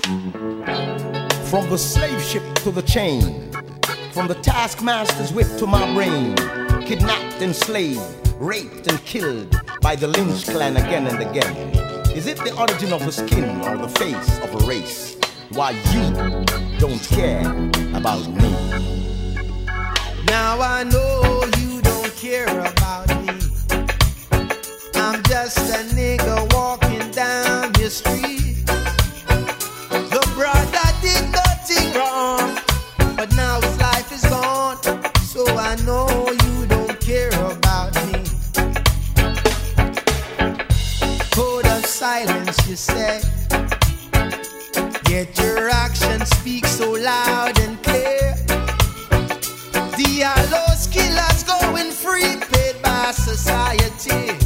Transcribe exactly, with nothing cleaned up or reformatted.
From the slave ship to the chain, from the taskmaster's whip to my brain, kidnapped, enslaved, raped and killed by the Lynch clan again and again. Is it the origin of the skin or the face of a race? Why you don't care about me? Now I know you don't care about me. I'm just a nigga walking down your street. The brother did nothing wrong, but now his life is gone. So I know you don't care about me. Code of silence, you say. Yet your actions speak so loud and clear. The Allos killers going free, paid by society.